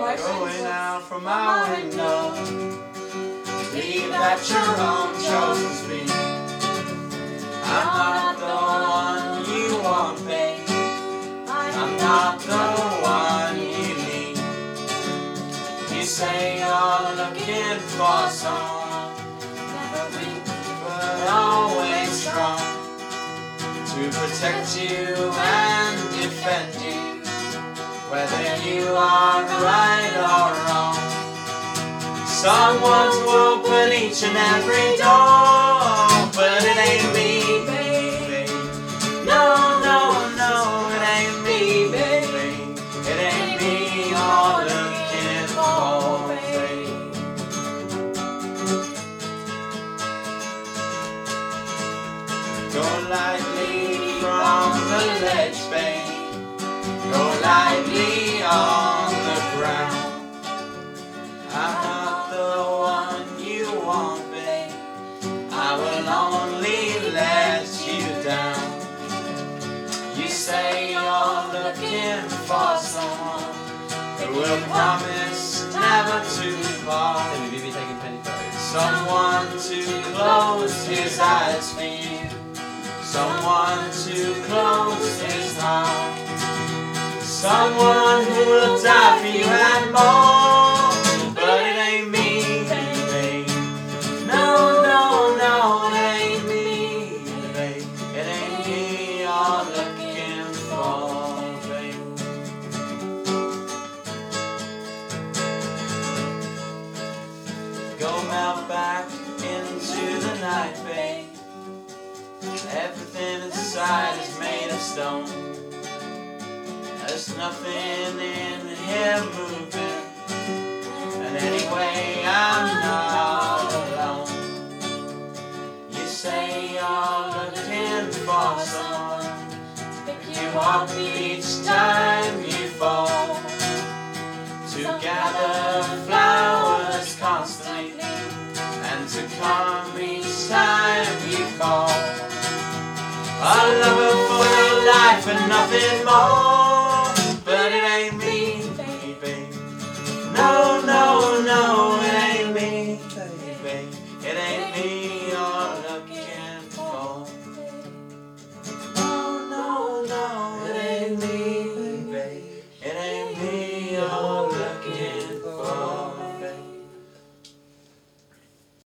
going out from my window. Leave at your own chosen speed. I'm not the one you want, babe. I'm not the one you need. You say you're looking for someone, never weak, but always strong, to protect you and defend you, whether you are right or wrong. Someone to open each and every door, but it ain't me, baby. No, no, no, it ain't me, baby. It ain't me you're looking for, baby. Go lightly from the ledge, babe. Go lightly on the ground. I'm not the one you want, babe. I will only let you down. You say you're looking for someone who will promise never to part. Someone to close his eyes for you. Someone to close his heart. Someone who will die for you and more. But it ain't me, babe. No, no, no, it ain't me, babe. It ain't me you're looking for, babe. Go melt back into the night, babe. Everything inside is made of stone. There's nothing in here moving, and anyway I'm not alone. You say you're looking for someone to pick you up each time you fall, to gather flowers constantly, and to come each time you call. A lover for your life and nothing more.